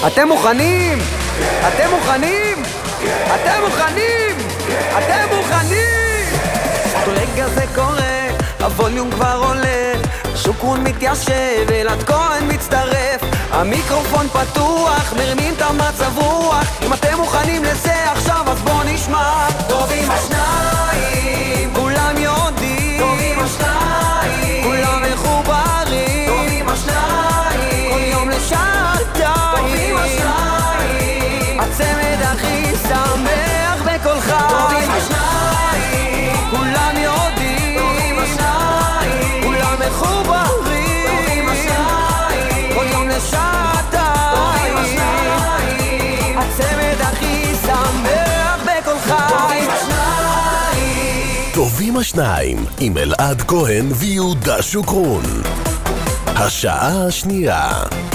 אתם מוכנים? אתם מוכנים? אתם מוכנים? אתם מוכנים? רגע זה קורה, הווליום כבר עולה, שוקרון מתיישב, אלעד כהן מצטרף, המיקרופון פתוח, מרמים את המצב רוח. אם אתם מוכנים לזה עכשיו אז בוא נשמע. טובים השניים, כולם יודעים, טובים השניים, כולם מחוברים, טובים השניים, כל יום לשעתיים, טובים השניים, הצמד הכי שמח בכל חי, טובים השניים, כולם יודעים, טובים השניים, כולם מחוברים, טובים השניים, כל יום לשעתיים, טובים השניים, הצמד הכי שמח בכל חי. טובים השניים עם אלעד כהן ויהודה שוקרון. השעה השנייה.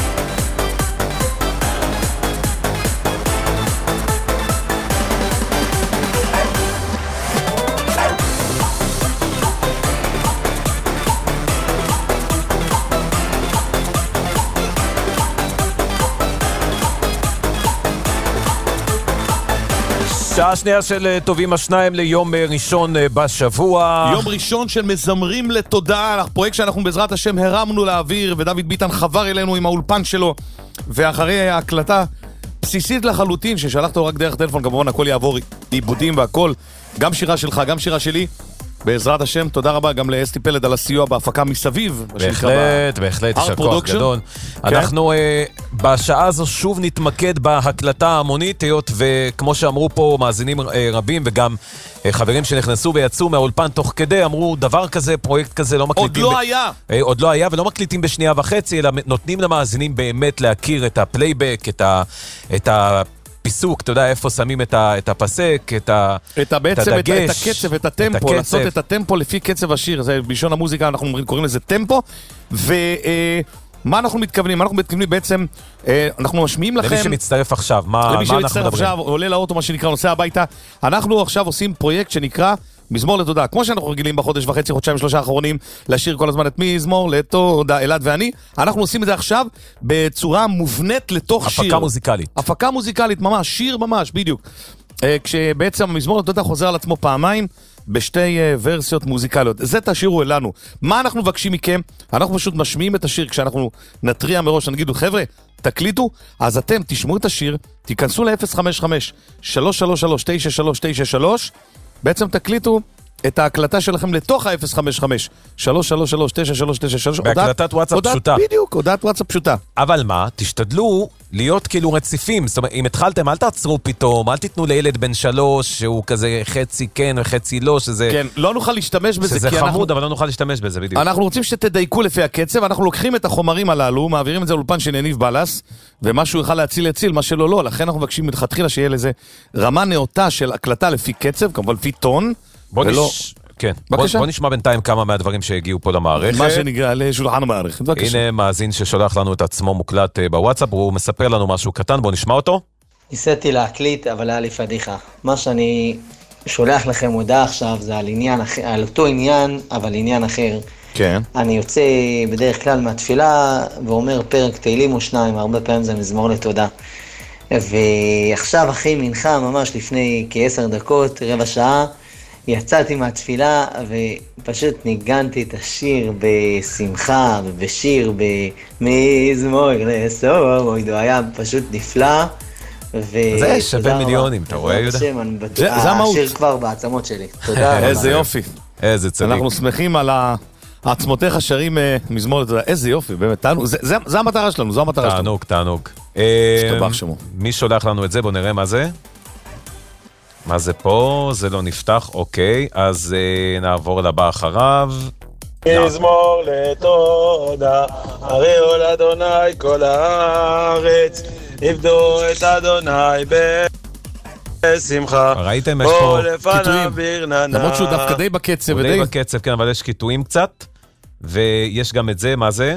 שעה שנייה של טובים השניים ליום ראשון בשבוע. יום ראשון של מזמרים לתודה, פרויקט שאנחנו בעזרת השם הרמנו לאוויר, ודוד ביטן חבר אלינו עם האולפן שלו, ואחרי ההקלטה בסיסית לחלוטין ששלחת רק דרך טלפון, כמובן הכל יעבור עיבודים והכל, גם שירה שלך, גם שירה שלי, בעזרת השם. תודה רבה גם לאסתי פלד על הסיוע בהפקה מסביב. בהחלט, יש כוח גדול. אנחנו בשעה הזו שוב נתמקד בהקלטה ההמונית, היות וכמו שאמרו פה מאזינים רבים וגם חברים שנכנסו ויצאו מהאולפן תוך כדי, אמרו דבר כזה, פרויקט כזה לא מקליטים. עוד לא היה ולא מקליטים בשנייה וחצי, אלא נותנים למאזינים באמת להכיר את הפלייבק, את פיסוק, אתה יודע איפה שמים את הפסק, את הדגש, את הקצב, את הטמפו, לעשות את הטמפו לפי קצב השיר, זה בלשון המוזיקה אנחנו קוראים לזה טמפו. ומה אנחנו מתכוונים? אנחנו מתכוונים בעצם, אנחנו משמיעים לכם, למי שמצטרף עכשיו, מה אנחנו מדברים? למי שמצטרף עכשיו, עולה לאוטו מה שנקרא, נוסע הביתה, אנחנו עכשיו עושים פרויקט שנקרא מזמור לתודה, כמו שאנחנו רגילים בחודש וחצי, חודשיים, שלושה האחרונים, לשיר כל הזמן את מזמור לתודה, אלעד ואני. אנחנו עושים את זה עכשיו בצורה מובנית לתוך שיר. הפקה מוזיקלית. הפקה מוזיקלית, ממש, שיר ממש, בדיוק. כשבעצם המזמור לתודה חוזר על עצמו פעמיים, בשתי ורסיות מוזיקליות. זה תשאירו אלינו. מה אנחנו מבקשים מכם? אנחנו פשוט משמיעים את השיר כשאנחנו נטריע מראש, נגידו, חבר'ה, תקליטו, אז אתם תשמעו את השיר, תיכנסו ל-055-333-9393, בעצם תקליטו את ההקלטה שלכם לתוך ה-055-333-9393. בהקלטת וואטסאפ פשוטה. בדיוק, הודעת וואטסאפ פשוטה. אבל מה? תשתדלו להיות כאילו רציפים. זאת אומרת, אם התחלתם, אל תעצרו פתאום, אל תיתנו לילד בן 3, שהוא כזה חצי כן וחצי לא, שזה... כן, לא נוכל להשתמש בזה. שזה חמוד, אבל לא נוכל להשתמש בזה, בדיוק. אנחנו רוצים שתדייקו לפי הקצב, אנחנו לוקחים את החומרים הללו, מעבירים את זה לאולפן של יניב בלס, ומשהו יוכל להציל, מה שלא לא. לכן אנחנו מבקשים מלכתחילה שיהיה לזה רמה נאותה של הקלטה לפי קצב, כמובן לפי טון. בוא נשמע בינתיים כמה מהדברים שהגיעו פה למערכת. מה שנקרא לשולחן המערכת. הנה מאזין ששולח לנו את עצמו מוקלט בוואטסאפ, הוא מספר לנו משהו קטן, בוא נשמע אותו. ניסיתי להקליט, אבל היה לי פדיחה. מה שאני שולח לכם הודעה עכשיו זה על אותו עניין, אבל עניין אחר. כן. אני יוצא בדרך כלל מהתפילה ואומר פרק תהילים או שניים, הרבה פעמים זה מזמור לתודה. ועכשיו אחרי מנחה, ממש לפני כ10 דקות, רבע שעה, יצאתי מהתפילה ופשוט ניגנתי את השיר בשמחה ובשיר במזמור לסור, היה פשוט נפלא. זה שווה מיליונים, אתה רואה יהודה? זה המהות. השיר כבר בעצמות שלי, תודה. איזה יופי. איזה צדיק. אנחנו שמחים על העצמותיך שרים מזמור לתודה, איזה יופי, באמת, זה המטרה שלנו, זו המטרה שלנו. תענוג. מי שולח לנו את זה? בוא נראה מה זה. מה זה פה? זה לא נפתח, אוקיי, אז נעבור לבא אחריו. מזמור לתודה, הריעו לאדוני כל הארץ, עבדו את אדוני בשמחה. ראיתם? יש פה קיטויים, למרות שהוא דווקא די בקצב. הוא די בקצב, כן, אבל יש קיטויים קצת, ויש גם את זה, מה זה?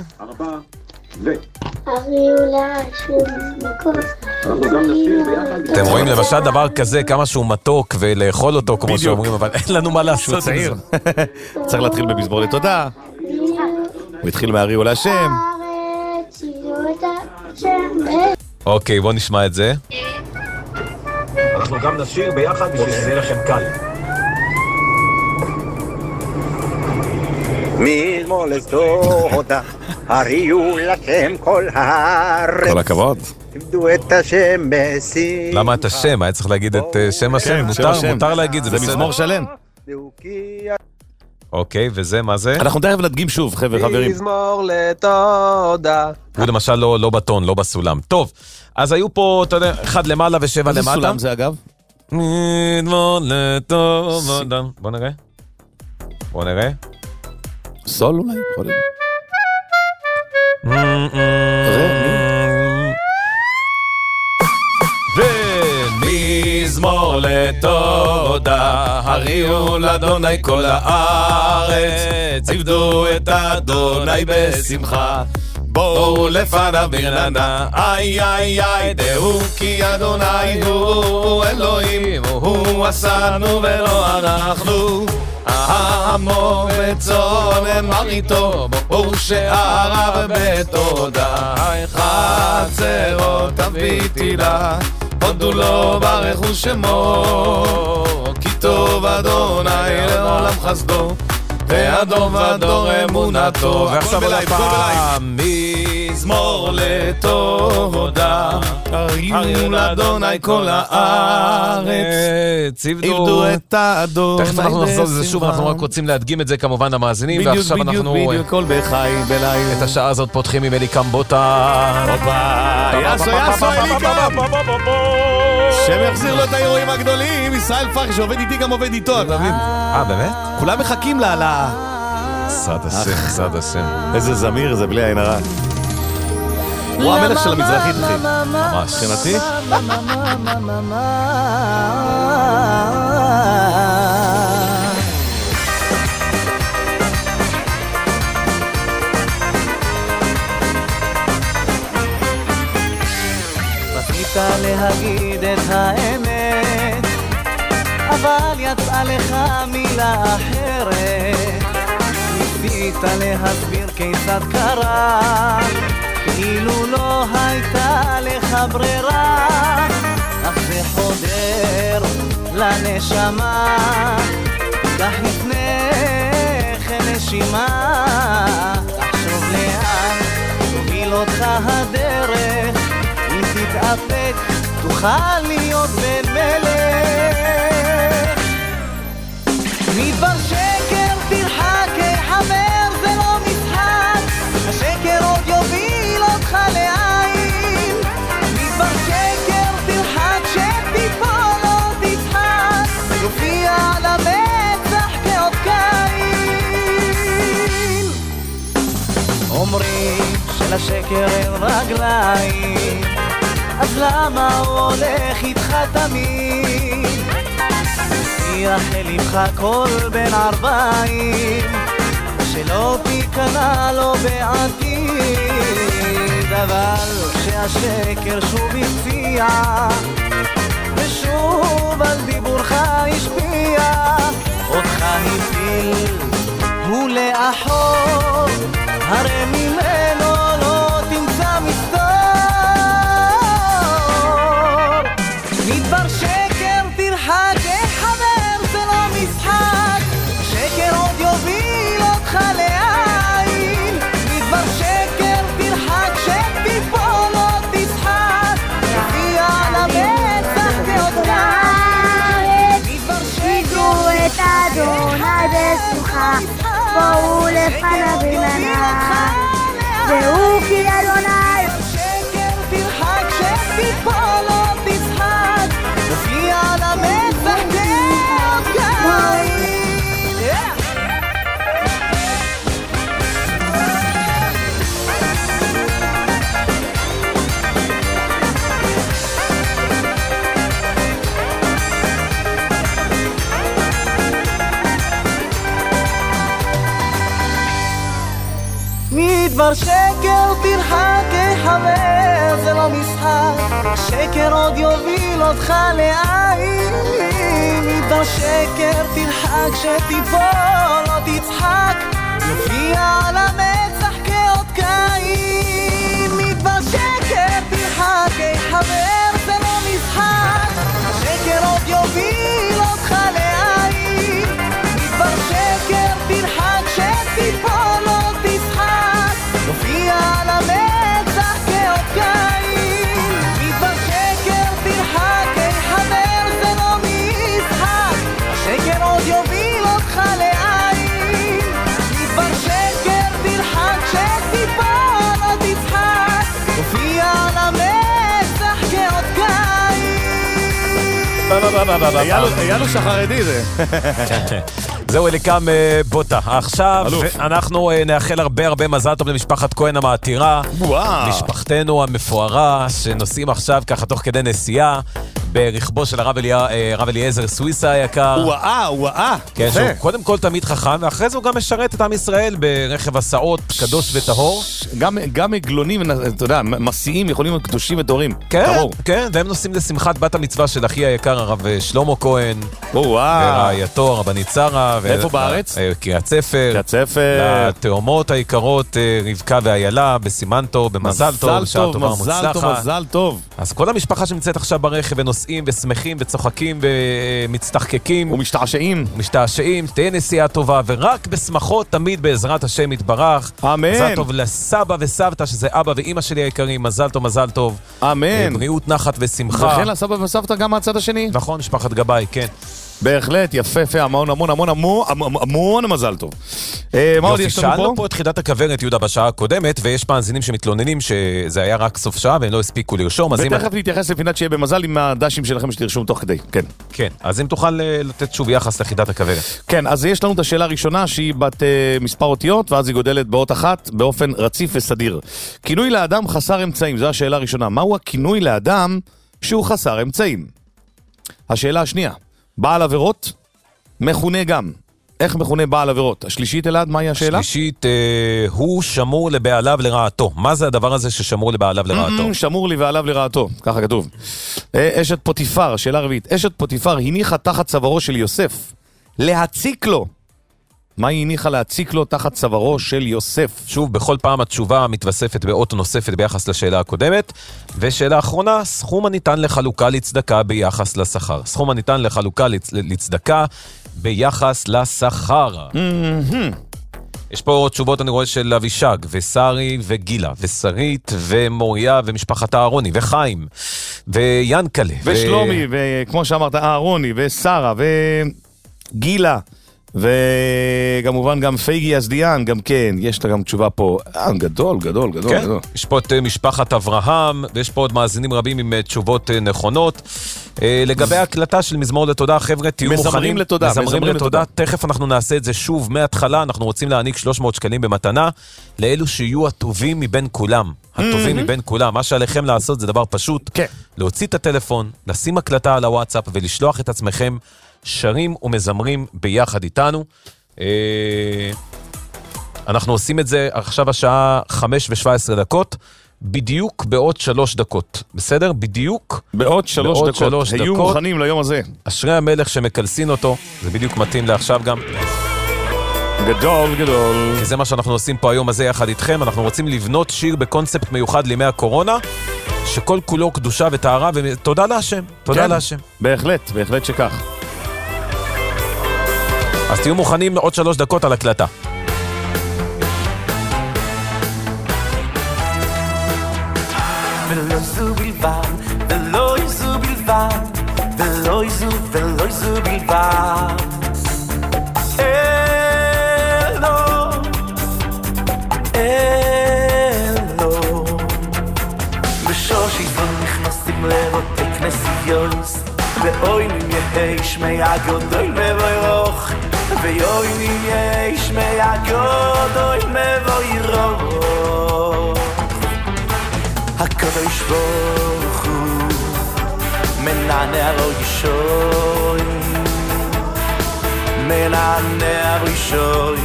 אתם רואים למשל דבר כזה, כמה שהוא מתוק ולאכול אותו כמו שאומרים, אבל אין לנו מה לעשות. צעיר. צריך להתחיל במזמור לתודה. הוא התחיל מהריעו להשם. אוקיי, בוא נשמע את זה. אנחנו גם נשיר ביחד בשביל שזה יהיה לכם קל. מזמור לתודה, הריעו לכם כל הארץ. כל הכבוד. עבדו את השם בשמחה. למה את השם? היה צריך להגיד את שם השם. מותר להגיד, זה בסדר. זה מזמור שלם. אוקיי, וזה, מה זה? אנחנו תכף נדגים שוב, חברים. מזמור לתודה. הוא למשל לא בטון, לא בסולם. טוב, אז היו פה, אתה יודע, 1 למעלה ו7 למטה. איזה סולם זה אגב? מזמור לתודה. בוא נראה. סול אולי? ומזמור לתודה, הריעו לאדוני כל הארץ, עבדו את אדוני בשמחה, בואו לפניו ברננה, איי איי איי, דעו כי אדוני הוא אלוהים, הוא עשנו ולא אנחנו. עמו וצאן מרעיתו, ושעריו בתודה, חצרות הביתי לה, הודו לו ברכו שמו, כי טוב אדוני לעולם חסדו, ואדום ודור אמונתו. ועכשיו עוד הפעם, מזמור לתודה, הריעו לאדוני כל הארץ, עבדו את האדוני. תכף אנחנו נחזור לזה שוב, אנחנו רק רוצים להדגים את זה כמובן למאזינים, ועכשיו אנחנו כל בחי בליל את השעה הזאת פותחים עם אלי קמבוטה. יאסו אליקם, שמחזיר לו את האירועים הגדולים. ישראל פרח שעובד איתי גם עובד איתו, אתה מבין? באמת? כולם מחכים לה. סעד השם. איזה זמיר זה בלי עין הרע. הוא המלך של המזרחית, אחי. ממש. מבחינתי? רצית להגיד את האמת, אבל יצאה לך מילה אחרת. ניסית להסביר כיצד קרה, כאילו לא הייתה לך ברירה, אך זה חודר לנשמה, כך לפניך נשימה. תחשוב לאן תוביל אותך הדרך, אם תתאפק תוכל להיות בן מלך. מדבר שקר תרחק חבר, זה לא משחק, השקר עוד יוביל אותך לעין. מדבר שקר תרחק, שתיפול לא תצחק, יופיע על המצח כאות קין. אומרים שלשקר אין רגליים, אז למה הוא הולך איתך תמיד? שיח אל לבך כל בן 40, שלא תיכנע לו בעתיד. אבל שהשקר שוב הפציע, ושוב על דיבורך השפיע, אותך הפיל הוא לאחור, הרי ממנו לא תמצא מסתור. מדבר שקר תרחק חבר, זה לא משחק, שקר עוד יוביל אותך לעין. מדבר שקר תרחק, שתיפול לא תצחק, יופיע על המצח כאות קין. מדבר שקר את אדוני בשמחה, בואו לפניו ברננה, והוא כי אדוני. שקר תרחק, שתיפול לא תצחק, יופיע על המצח כאות קין. מדבר שקר תרחק חבר, זה לא משחק, שקר עוד יוביל אותך לעין. מדבר שקר תרחק, שתיפול לא תצחק, יופיע על המצח כאות קין. מדבר שקר תרחק אייל שחרדי זה. זהו אליקם בוטה. עכשיו אנחנו נאחל הרבה מזל טוב למשפחת כהן המעתירה. משפחתנו המפוארה שנוסעים עכשיו ככה תוך כדי נסיעה ברכבו של הרב אליעזר סוויסה היקר. וואה. כן, שהוא קודם כל תמיד חכם, ואחרי זה הוא גם משרת את עם ישראל ברכב הסעות קדוש וטהור. גם עגלונים, אתה יודע, מסיעים יכולים להיות קדושים וטהורים. כן, והם נוסעים לשמחת בת המצווה של אחי היקר, הרב שלמה כהן. ורעייתו, רבנית שרה. איפה בארץ? קריית ספר. לתאומות היקרות, רבקה ואיילה, בסימנטו, במזל טוב, בשעה טובה ומוצלחת. מזל טוב. אז כל המשפחה שנמצאת עכשיו ברכב ונוסעים ושמחים וצוחקים ומצטחקקים. ומשתעשעים, תהיה נסיעה טובה, ורק בשמחות תמיד בעזרת השם יתברך. אמן. מזל טוב לסבא וסבתא, שזה אבא ואמא שלי היקרים, מזל טוב. אמן. בריאות, נחת ושמחה. וכן לסבא וסבתא גם מהצד השני. נכון, משפחת גבאי, כן. בהחלט, יפה, המון מזל טוב. מה עוד יש לנו פה? שאלנו פה את חידת הכוורת, יהודה, בשעה הקודמת, ויש מאזינים שמתלוננים שזה היה רק סוף שעה, והם לא הספיקו לרשום. ותכף נתייחס לפינת שיהיה במזל עם הדשים שלכם שתרשום תוך כדי, כן. כן, אז אם תוכל לתת שוב יחס לחידת הכוורת. כן, אז יש לנו את השאלה הראשונה, שהיא בת מספר אותיות, ואז היא גודלת באות אחת, באופן רציף וסדיר. כינוי לאדם חסר אמצעים, זו השאלה הראשונה. מהו הכינוי לאדם שהוא חסר אמצעים? השאלה השנייה. בעל עבירות, מכונה גם. איך מכונה בעל עבירות? השלישית אלעד, מהי השאלה? השלישית, הוא שמור לבעליו לרעתו. מה זה הדבר הזה ששמור לבעליו לרעתו? שמור לבעליו לרעתו, ככה כתוב. אשת פוטיפר, שאלה רביעית. אשת פוטיפר הניחה תחת צווארו של יוסף להציק לו. מה היא הניחה להציק לו תחת צווארו של יוסף? שוב, בכל פעם התשובה מתווספת באות נוספת ביחס לשאלה הקודמת. ושאלה אחרונה, סכום הניתן לחלוקה לצדקה ביחס לשכר. סכום הניתן לחלוקה לצדקה ביחס לשכר. יש פה תשובות, אני רואה, של אבישג, ושרי, וגילה, ושרית, ומוריה, ומשפחת אהרוני, וחיים, וינקלה. ושלומי, וכמו שאמרת, אהרוני, ושרה, וגילה. וכמובן גם פייגי אסדיאן, גם כן, יש לה גם תשובה פה, גדול. כן, יש פה את משפחת אברהם, ויש פה עוד מאזינים רבים עם תשובות נכונות. לגבי ההקלטה של מזמור לתודה, חבר'ה, תהיו מוכנים. מזמרים לתודה. תכף אנחנו נעשה את זה שוב מההתחלה, אנחנו רוצים להעניק 300 שקלים במתנה, לאלו שיהיו הטובים מבין כולם. הטובים מבין כולם. מה שעליכם לעשות זה דבר פשוט. להוציא את הטלפון, לשים הקלטה על הוואטסאפ, ולשלוח את עצמכם שרים ומזמרים ביחד איתנו. אנחנו עושים את זה עכשיו השעה 5:17, בדיוק בעוד 3 דקות. בסדר? בדיוק בעוד 3 דקות. היו מוכנים ליום הזה. אשרי המלך שמקלסין אותו, זה בדיוק מתאים לעכשיו גם. גדול. כי זה מה שאנחנו עושים פה היום הזה יחד איתכם. אנחנו רוצים לבנות שיר בקונספט מיוחד לימי הקורונה, שכל כולו קדושה וטהרה, ותודה להשם. תודה להשם. בהחלט שכך. אז תהיו מוכנים עוד 3 דקות על הקלטה. ולא זו בלבד, ולא זו בלבד, ולא זו בלבד. אלו בשושי זו נכנסים לרותי כנסיות, ואוי נהיה שמי הגודל מבוירוך, ואוי נהיה שמי הגודל מבוירוך. הקדוש ברוך הוא מנענע לו ישוי, מנענע לו ישוי,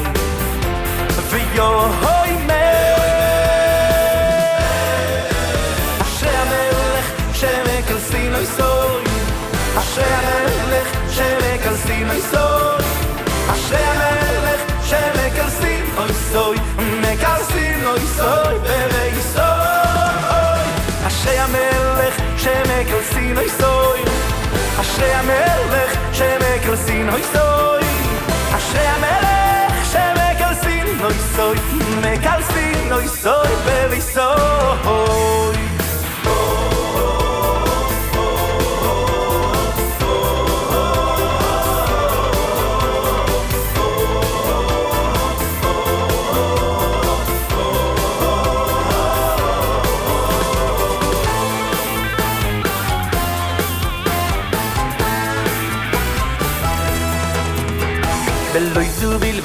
ויוי אשרי המלך שמקלסין לו יסוי, אשרי המלך שמקלסין לו יסוי, אשרי המלך שמקלסין לו יסוי, מקלסין לו יסוי ויסוי. אשרי המלך שמקלסין לו יסוי, אשרי המלך שמקלסין לו יסוי, אשרי המלך שמקלסין לו יסוי, מקלסין לו יסוי ויסוי.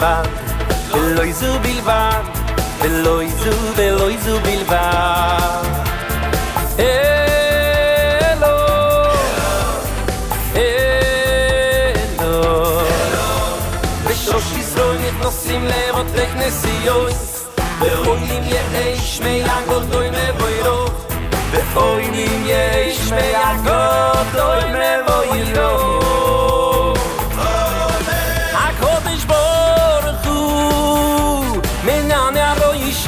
בלבד, ולא זו בלבד, ולא זו בלבד. אלו, אלו, בשוש ישראל נכנסים לבתי כנסיות, ואוינים יש מהגודוי מבוירו, ואוינים יש מהגודוי מבוירו. הקודש ברוך הוא מנענע ראשו,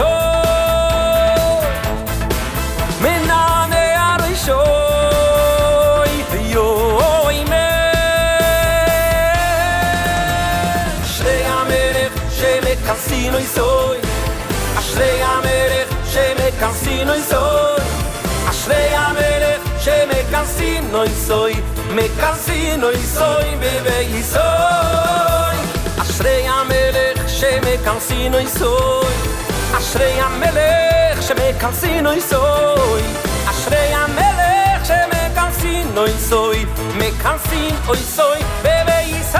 מנענע ראשו ויומר. אשרי המלך שמכנסינו יסוי, אשרי המלך שמכנסינו יסוי, אשרי המלך שמכנסינו יסוי, מכנסינו יסוי בביסוי. אשרי המלך שמכנסינו יסוי, אשרי המלך שמכנסינו יסוי, אשרי המלך שמכנסינו יסוי, מכנסינו יסוי בביסוי.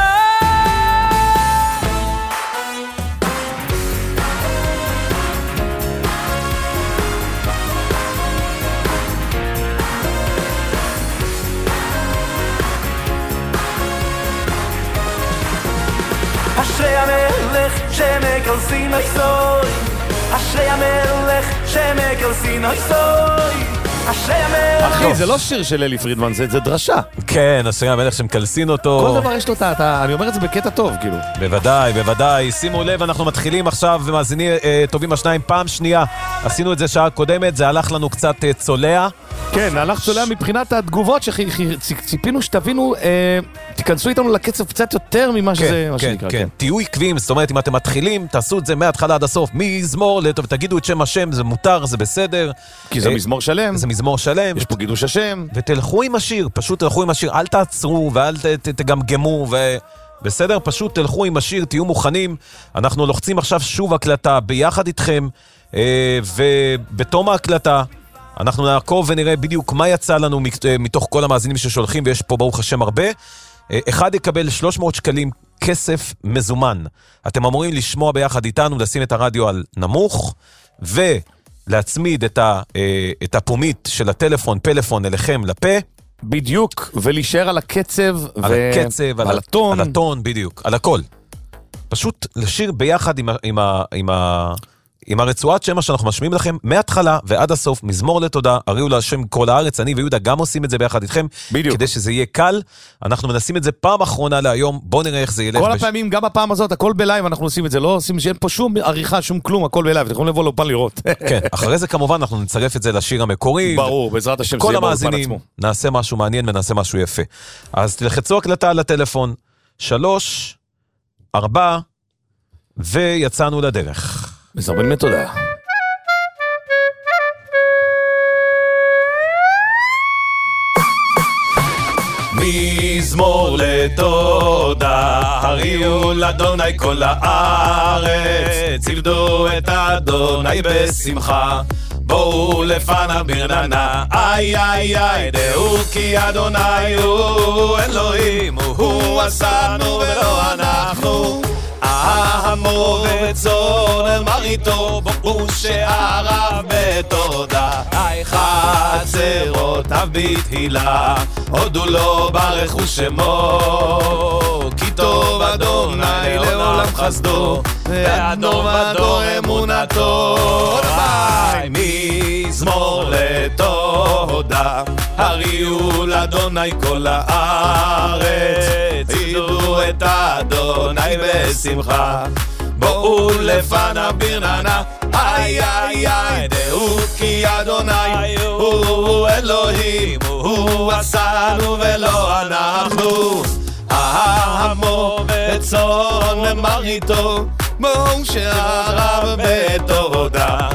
אשרי המלך שמכנסינו יסוי, אשרי המלך שמכנסינו יסוי, אשרי המלך. אחי, זה לא שיר של אלי פרידמן, זה דרשה. כן, אשרי המלך שמכנסין אותו. כל דבר יש לו אני אומר את זה בקטע טוב, כאילו. בוודאי, בוודאי. שימו לב, אנחנו מתחילים עכשיו ומאזינים טובים השניים פעם שנייה. עשינו את זה שעה קודמת, זה הלך לנו קצת צולע. כן, הלך צולע מבחינת התגובות שציפינו שתבינו, תיכנסו איתנו לקצב קצת יותר ממה שזה, מה שנקרא. כן, תהיו עקביים, זאת אומרת, אם אתם מתחילים, תעשו את זה מההתחלה עד הסוף, מזמור ותגידו את שם השם, זה מותר, זה בסדר. כי זה מזמור שלם. זה מזמור שלם. יש פה קידוש השם. ותלכו עם השיר, פשוט תלכו עם השיר, אל תעצרו ואל תגמגמו בסדר, פשוט תלכו עם השיר, תהיו מוכנים. אנחנו לוחצים עכשיו שוב הקלטה ביחד איתכם, ובתום ההקלטה אנחנו נעקוב ונראה בדיוק מה יצא לנו מתוך כל המאזינים ששולחים, ויש פה ברוך השם הרבה. אחד יקבל 300 שקלים כסף מזומן. אתם אמורים לשמוע ביחד איתנו, לשים את הרדיו על נמוך, ולהצמיד את הפומית של הטלפון, פלאפון אליכם לפה. בדיוק, ולהישאר על הקצב, על הקצב, על הטון. על הטון, בדיוק, על הכל. פשוט לשיר ביחד עם הרצועת שמה שאנחנו משמיעים לכם מההתחלה ועד הסוף, מזמור לתודה, הריעו להשם כל הארץ. אני ויהודה גם עושים את זה ביחד איתכם, בדיוק. כדי שזה יהיה קל. אנחנו מנסים את זה פעם אחרונה להיום, בואו נראה איך זה ילך. כל הפעמים, גם הפעם הזאת, הכל בלייב אנחנו עושים את זה, לא עושים שאין פה שום עריכה, שום כלום, הכל בלייב, אתם יכולים לבוא לאופן לראות. כן, אחרי זה כמובן אנחנו נצרף את זה לשיר המקורי. ברור, בעזרת השם זה יהיה באופן עצמו. נעשה משהו מעניין ונעשה משהו יפה. אז תלחצו הקלטה על הטלפון, 3, 4, ויצאנו לדרך. מזרבן תודה. מזמור לתודה, הריעו לאדוני כל הארץ, עבדו את אדוני בשמחה, בואו לפניו ברננה, איי איי איי, דעו כי אדוני הוא אלוהים, הוא עשנו ולא אנחנו, עמו וצאן אל מרעיתו, בואו שעריו בתודה, חצרותיו בתהילה, הודו לו ברכו שמו, כי טוב אדוני לעולם חסדו, ועד נאמדו אמונתו. מזמור לתודה, הריעו לאדוני כל הארץ, עבדו את אדוני בשמחה, בואו לפניו ברננה, איי איי איי, דעו כי אדוני הוא אלוהים, הוא עשנו ולא אנחנו, עמו וצאן למרעיתו, בואו שעריו בתודה,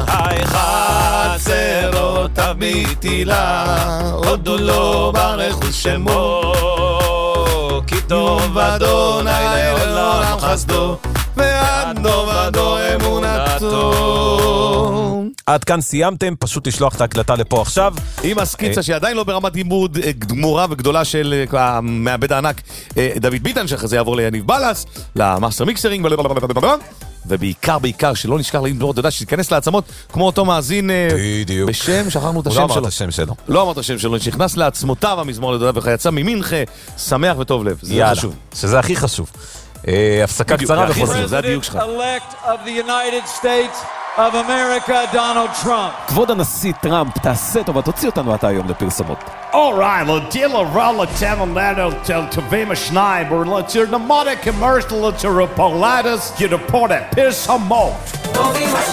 חצרותיו בתהילה, הודו לו ברכו שמו, כי טוב אדוני לעולם חסדו, ועד נאמדו אמונתו. עד כאן סיימתם, פשוט לשלוח את ההקלטה לפה עכשיו. עם הסקיצה שהיא עדיין לא ברמת לימוד גמורה וגדולה של המעבד הענק דוד ביטן, שאחרי זה יעבור ליניב בלס, למאסטר מיקסרינג, ובעיקר שלא נשכח לאינדור, אתה יודע, שתיכנס לעצמות כמו אותו מאזין בשם, שכחנו את השם שלו. לא אמרת השם שלו. לא אמרת השם שלו, שנכנס לעצמותיו המזמור לתודה ויצא ממינכה, שמח וטוב לב. זה חשוב. שזה הכי חשוב. הפסקה קצרה וחוזרים. זה הדיוק שלך. of America, Donald Trump. כבוד הנשיא טראמפ, תעשה טובה, תוציא אותנו אתה היום לפרסומות. All right, Lodilla Rolla Tamalado Tel Tavema Schneiber, let's hear the Moda commercial to Repolatus, you report at Pirsamot. Tavema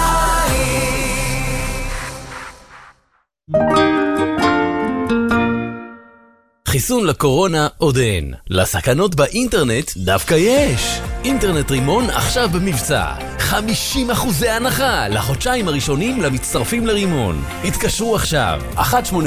חיסון לקורונה עוד אין. לסכנות באינטרנט דווקא יש. אינטרנט רימון עכשיו במבצע. 50% הנחה לחודשיים הראשונים למצטרפים לרימון. התקשרו עכשיו. 1-800-222-234.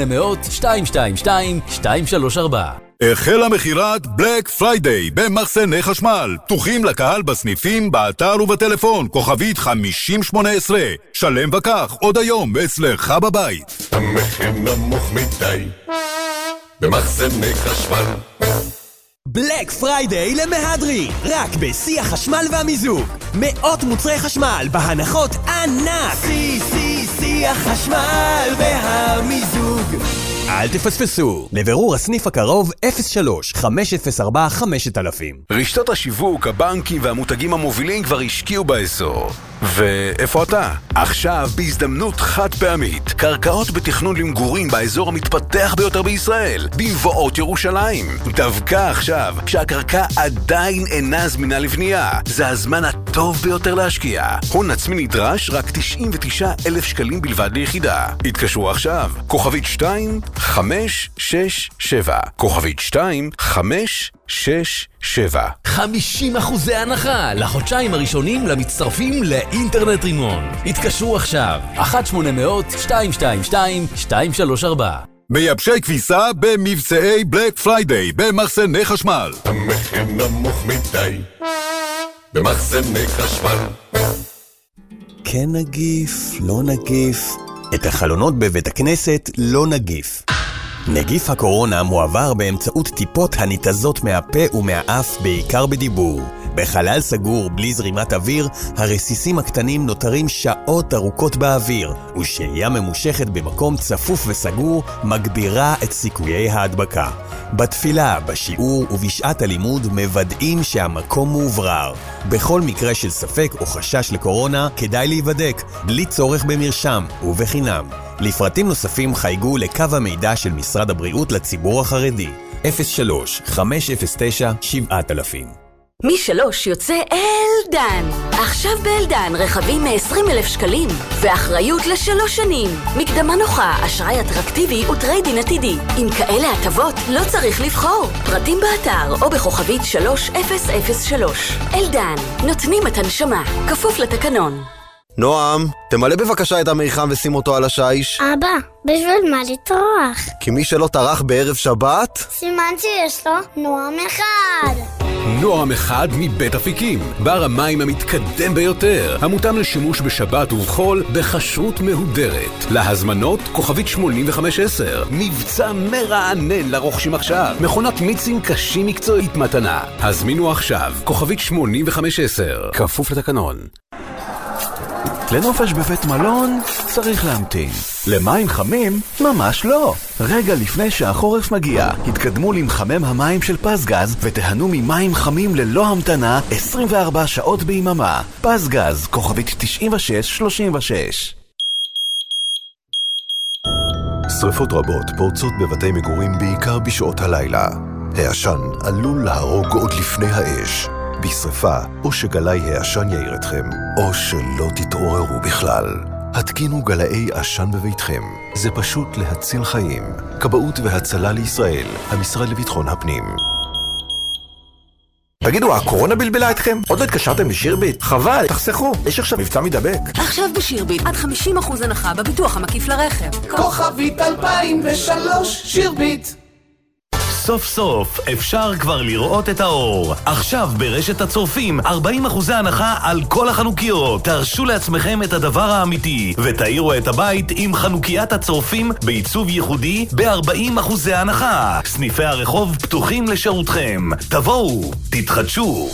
החלה מחירת בלק פריידיי במחסני חשמל. פתוחים לקהל בסניפים, באתר ובטלפון. כוכבית 5018. שלם וכך עוד היום אצלך בבית. המחיר נמוך מדי במחסני חשמל. בלק פריידיי למהדרי, רק בשיא החשמל והמיזוג. מאות מוצרי חשמל בהנחות ענק. שיא החשמל והמיזוג. אל תפספסו. לבירור הסניף הקרוב 03-504-5000. רשתות השיווק, הבנקים והמותגים המובילים כבר השקיעו באזור. ואיפה אתה? עכשיו בהזדמנות חד פעמית. קרקעות בתכנון למגורים באזור המתפתח ביותר בישראל, במבואות ירושלים. דווקא עכשיו, כשהקרקע עדיין אינה זמינה לבנייה, זה הזמן הטוב ביותר להשקיע. הון עצמי נדרש רק 99,000 שקלים בלבד ליחידה. התקשרו עכשיו. כוכבית 2567. כוכבית 2567. 50% הנחה לחודשיים הראשונים למצטרפים לאינטרנט רימון. התקשרו עכשיו. 1-800-222-234. מייבשי כביסה במבצעי בלק פריידיי במחסני חשמל. המחיר נמוך מדי במחסני חשמל. כן נגיף, לא נגיף. את החלונות בבית הכנסת לא נגיף. נגיף הקורונה מועבר באמצעות טיפות הניתזות מהפה ומהאף, בעיקר בדיבור. בחלל סגור בלי זרימת אוויר, הרסיסים הקטנים נותרים שעות ארוכות באוויר, ושהייה ממושכת במקום צפוף וסגור מגבירה את סיכויי ההדבקה. בתפילה, בשיעור ובשעת הלימוד מוודאים שהמקום מאוברר. בכל מקרה של ספק או חשש לקורונה כדאי להיבדק, בלי צורך במרשם ובחינם. לפרטים נוספים חייגו לקו המידע של משרד הבריאות לציבור החרדי 03-509-7000. מ3 יוצא אלדן. עכשיו באלדן רכבים מ-20,000 שקלים ואחריות ל3 שנים. מקדמה נוחה, אשראי אטרקטיבי וטריידין עתידי. עם כאלה הטבות לא צריך לבחור. פרטים באתר או בכוכבית 3003. אלדן, נותנים את הנשמה, כפוף לתקנון. נועם, תמלא בבקשה את המיחם ושים אותו על השיש. אבא, בשביל מה לטרוח? כי מי שלא טרח בערב שבת... סימן שיש לו נועם אחד. נועם אחד מבית אפיקים, בר המים המתקדם ביותר, המותאם לשימוש בשבת ובחול בכשרות מהודרת. להזמנות כוכבית 8510. מבצע מרענן לרוכשים עכשיו. מכונת מיצים קשים מקצועית מתנה. הזמינו עכשיו כוכבית 8510. כפוף לתקנון. לנופש בבית מלון צריך להמתין. למים חמים? ממש לא. רגע לפני שהחורף מגיע, התקדמו למחמם המים של פסגז ותהנו ממים חמים ללא המתנה 24 שעות ביממה. פסגז, כוכבית 9636. שריפות רבות פורצות בבתי מגורים בעיקר בשעות הלילה. העשן עלול להרוג עוד לפני האש. בשריפה, או שגלי העשן יעיר אתכם, או שלא תתעוררו בכלל. התקינו גלאי עשן בביתכם. זה פשוט להציל חיים. כבאות והצלה לישראל, המשרד לביטחון הפנים. תגידו, הקורונה בלבלה אתכם? עוד לא התקשרתם בשירביט? חבל, תחסכו, יש עכשיו מבצע מדבק. עכשיו בשירביט, עד 50% הנחה בביטוח המקיף לרכב. כוכבית 2003, שירביט. סוף סוף אפשר כבר לראות את האור. עכשיו ברשת הצורפים 40% הנחה על כל החנוכיות. תרשו לעצמכם את הדבר האמיתי ותאירו את הבית עם חנוקיית הצורפים בעיצוב ייחודי ב-40% הנחה. סניפי הרחוב פתוחים לשירותכם. תבואו, תתחדשו.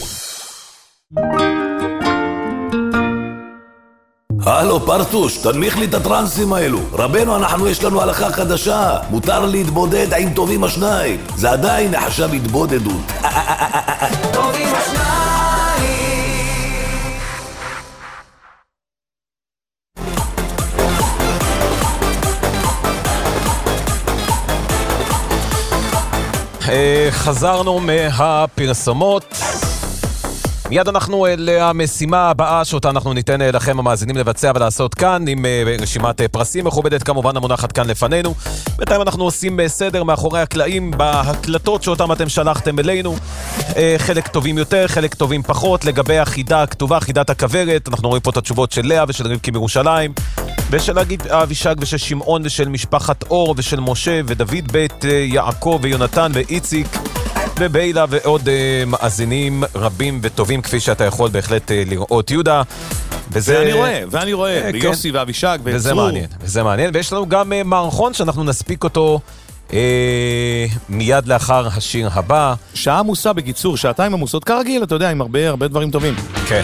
הלו פרטוש, תנמיך לי את הטרנסים האלו. רבנו, יש לנו הלכה חדשה. מותר להתבודד עם טובים השניים. זה עדיין נחשב התבודדות. טובים השניים. חזרנו מהפרסומות. מיד אנחנו למשימה הבאה שאותה אנחנו ניתן לכם המאזינים לבצע ולעשות כאן עם רשימת פרסים מכובדת כמובן המונחת כאן לפנינו. בינתיים אנחנו עושים סדר מאחורי הקלעים בהקלטות שאותם אתם שלחתם אלינו. חלק טובים יותר, חלק טובים פחות. לגבי החידה הכתובה, חידת הכברת, אנחנו רואים פה את התשובות של לאה ושל רבקי מירושלים ושל אבישג ושל שמעון ושל משפחת אור ושל משה ודוד בית יעקב ויונתן ואיציק וביילה ועוד מאזינים רבים וטובים כפי שאתה יכול בהחלט לראות יהודה. ואני רואה, ביוסי ואבישג וזה מעניין, ויש לנו גם מערכון שאנחנו נספיק אותו מיד לאחר השיר הבא. שעה עמוסה בקיצור, שעתיים עמוסות כרגיל, אתה יודע, עם הרבה דברים טובים. כן.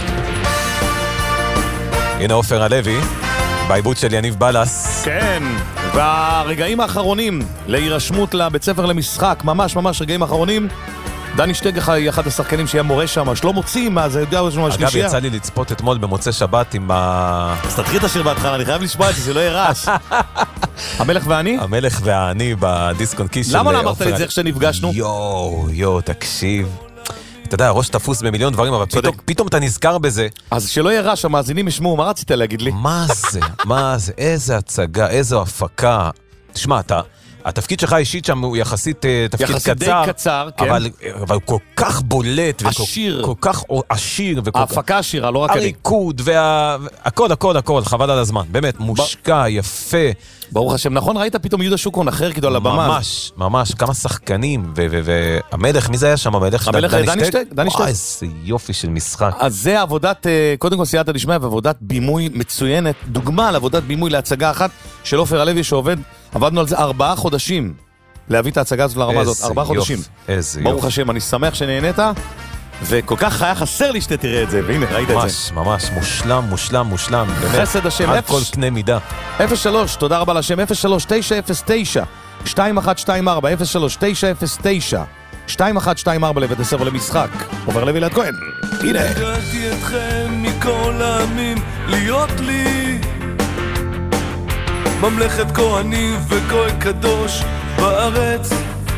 הנה עופר הלוי, בעיבוד של יניב בלס. כן, והרגעים האחרונים להירשמות לבית ספר למשחק, ממש רגעים האחרונים. דני שטגח היא אחד השחקנים שיהיה מורה שם, שלא מוצאים מה זה, יודע משהו אגב, יצא לי לצפות אתמול במוצא שבת עם אז תתחיל את השיר בהתחלה, אני חייב לשמוע את זה, זה לא ירש. המלך ואני? המלך ואני בדיסק-און קי של... למה לא אמרת את זה איך שנפגשנו? יו, תקשיב. אתה יודע, הראש תפוס במיליון דברים, אבל פתאום אתה נזכר בזה. אז שלא ירש, המאזינים ישמעו, מה רצית להגיד לי? מה זה, איזה הצגה, איזו הפקה. תשמע, התפקיד שלך אישית שם הוא יחסית תפקיד קצר. יחסית די קצר, כן. אבל כל כך בולט. עשיר. כל כך עשיר. ההפקה עשירה, לא רק אני. הריקוד הכל, חבל על הזמן. באמת, מושקע, יפה. ברוך השם, נכון? ראית פתאום יהודה שוקרון אחר כאילו על הבמה? ממש, כמה שחקנים, והמלך, מי זה היה שם? המלך דני שטג? איזה יופי של משחק. אז זה עבודת, קודם כל סייעתא דשמיא, ועבודת בימוי מצוינת, דוגמה לעבודת בימוי להצגה אחת של עופר הלוי שעובד, עבדנו על זה 4 חודשים, להביא את ההצגה הזאת לרמה הזאת, 4 חודשים. איזה יופי. ברוך השם, אני שמח שנהנית, וכל כך היה חסר לי שתראה את זה, והנה, ראית את זה. ממש, מושלם. חסד השם, על כל קנה מידה. 03, תודה רבה לשם, 03-909, 2124, 03-909, 2124 לבית הספר למשחק. עובר לוי ליד כהן. הנה. הגעתי אתכם מכל העמים להיות לי ממלכת כהנים וכהן קדוש בארץ,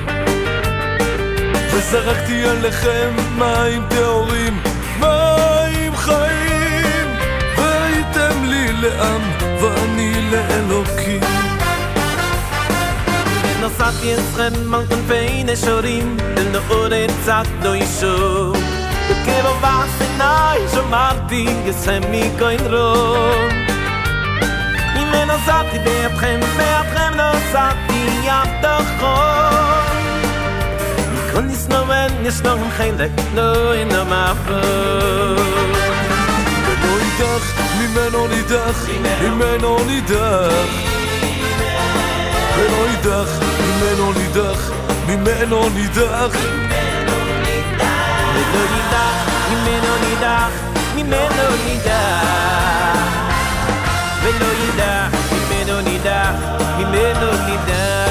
וזרקתי עליכם מים טהורים, מים חיים, והייתם לי לעם ואני לאלוקים. נסעתי אתכם על כנפי נשורים, אל נאורת צד לא ישוב, בקרב הסיני שמרתי אתכם מכהן רוב. אם נסעתי בידכם נסעתי יד החור, כל נסנוען ישנוען חלק לא אינו מעבור. ולא יידח ממנו נידח, ממנו נידח, ולא יידח ממנו נידח, ממנו נידח, ולא יידח ממנו נידח, ממנו נידח, ולא יידח ממנו נידח, ממנו נידח.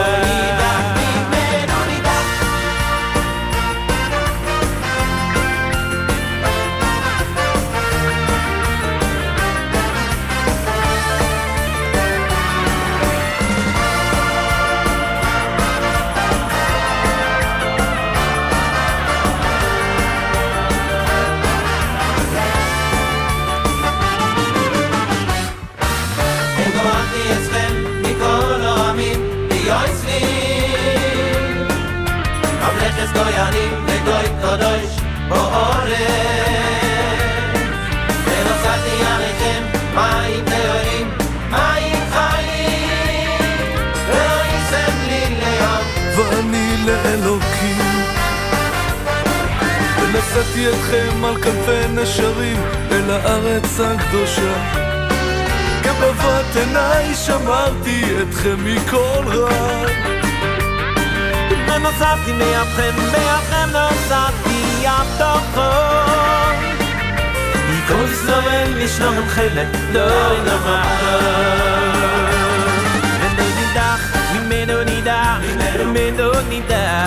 גוינים וגוי קדוש באורץ, ונוסעתי עליכם מים טהורים, מים חיים, והייתם לי לעם ואני לאלוהים. נשאתי אתכם על כנפי נשרים אל הארץ הקדושה, כבבת עיניי שמרתי אתכם מכל רע. ונוסעתי מידכם, בידכם נוסעתי הבטחות, כל ישראל ישנו גם חלק, לא ינמח. ולא נידח, ממנו נידח, ממנו נידח.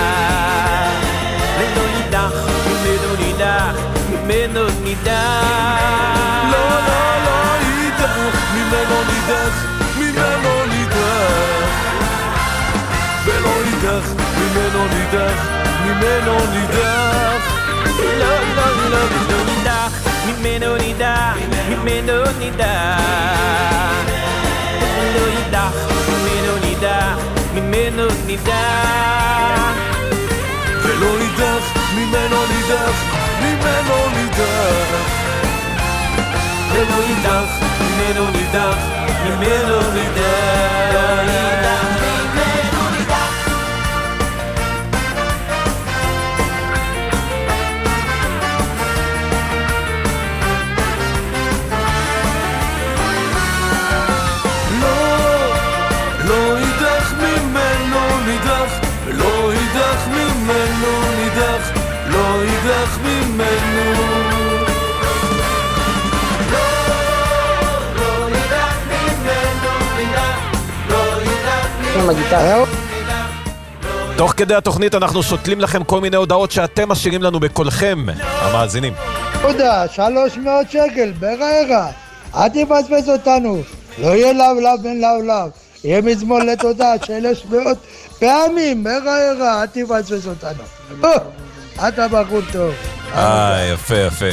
ולא נידח, ממנו נידח, ממנו נידח. לא, לא, לא יידח, ממנו נידח, ממנו נידח. ולא יידח, ממנו נידח, ממנו נידח. לא, לא, לא, לא נידח, ממנו נידח, ממנו נידח. לא יידח, ממנו נידח, ממנו נידח. ולא יידח, ממנו נידח, ממנו נידח. ולא יידח, ממנו נידח, ממנו נידח. לא יידח ממנו נידח, לא יידח ממנו. לא יידח ממנו נידח, לא יידח ממנו. תוך כדי התוכנית אנחנו שותלים לכם כל מיני הודעות שאתם משאירים לנו בקולכם, המאזינים. תודה, 300 שקל, ברגע. אל תפספס אותנו, לא יהיה לב בין לב. יהיה מזמון לתודה 300 פעמים, ברגע, אל תפספס אותנו. אתה בחור טוב. יפה, יפה.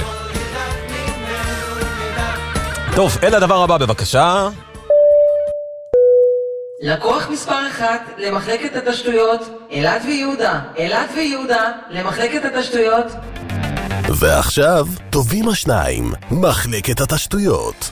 טוב, אל הדבר הבא בבקשה. לקוח מספר 1 למחלקת התשתיות, אלעד ויהודה. אלעד ויהודה למחלקת התשתיות. ועכשיו, טובים השניים, מחלקת התשתיות.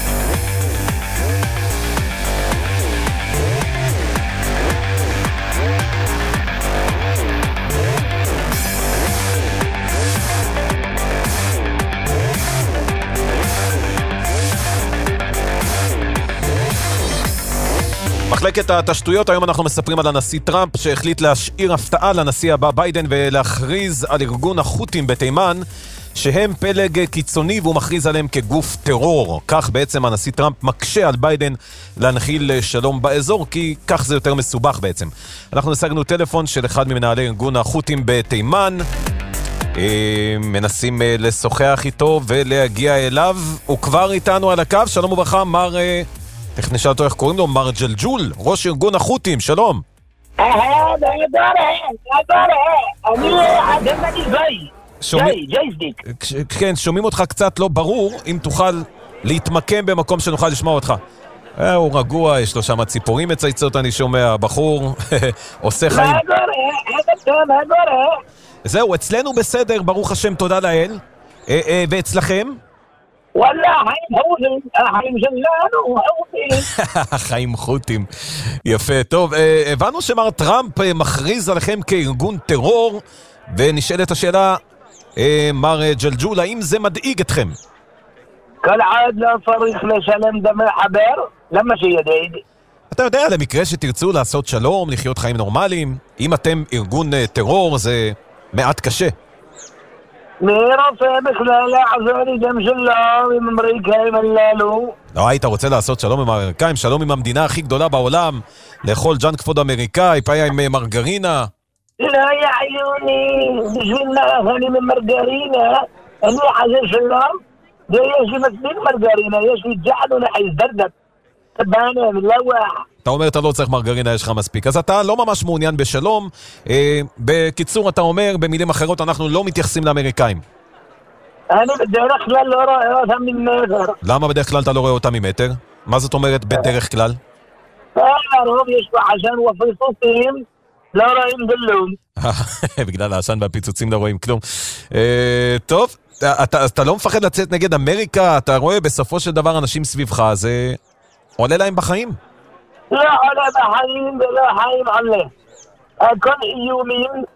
מחלקת התשתויות, היום אנחנו מספרים על הנשיא טראמפ שהחליט להשאיר הפתעה לנשיא הבא ביידן ולהכריז על ארגון החות'ים בתימן שהם פלג קיצוני והוא מכריז עליהם כגוף טרור. כך בעצם הנשיא טראמפ מקשה על ביידן להנחיל שלום באזור, כי כך זה יותר מסובך בעצם. אנחנו השגנו טלפון של אחד ממנהלי ארגון החות'ים בתימן, מנסים לשוחח איתו ולהגיע אליו. הוא כבר איתנו על הקו. שלום וברכה, מר... איך נשאל אותו איך קוראים לו? מר ג'לג'ול, ראש ארגון החות'ים, שלום. אני ג'ייסדיק. כן, שומעים אותך קצת לא ברור, אם תוכל להתמקם במקום שנוכל לשמוע אותך. הוא רגוע, יש לו שם ציפורים מצייצות, אני שומע, בחור עושה חיים. זהו, אצלנו בסדר, ברוך השם, תודה לאל. ואצלכם? וואלה, חיים שלנו, חיים חות'ים. יפה, טוב, הבנו שמר טראמפ מכריז עליכם כארגון טרור, ונשאלת השאלה, מר ג'לג'ול, האם זה מדאיג אתכם? כל עד לא צריך לשלם דמי חבר, למה שידאיג? אתה יודע, למקרה שתרצו לעשות שלום, לחיות חיים נורמליים, אם אתם ארגון טרור, זה מעט קשה. מי רוצה בכלל לעזור לי גם שלום עם אמריקאים הללו? לא, היית רוצה לעשות שלום עם האמריקאים, שלום עם המדינה הכי גדולה בעולם, לאכול ג'אנק פוד אמריקאי, פאיה עם מרגרינה? לא יעיוני, בשביל נאכלים עם מרגרינה, אני חזר שלום, ויש לי מספיק מרגרינה, יש לי ג'על ונחי דרדק, טבאנה, מלווח. אתה אומר אתה לא צריך מרגרינה, יש לך מספיק, אז אתה לא ממש מעוניין בשלום. בקיצור אתה אומר, במילים אחרות, אנחנו לא מתייחסים לאמריקאים. אני בדרך כלל לא רואה אותם ממטר. למה בדרך כלל אתה לא רואה אותם ממטר? מה זאת אומרת בדרך כלל? הרוב יש פה עשן ופיצוצים, לא רואים כלום. בגלל העשן והפיצוצים לא רואים כלום. טוב, אתה לא מפחד לצאת נגד אמריקה? אתה רואה בסופו של דבר אנשים סביבך, זה עולה להם בחיים? לא עולה בחיים ולא חיים עולה. הכל איומים,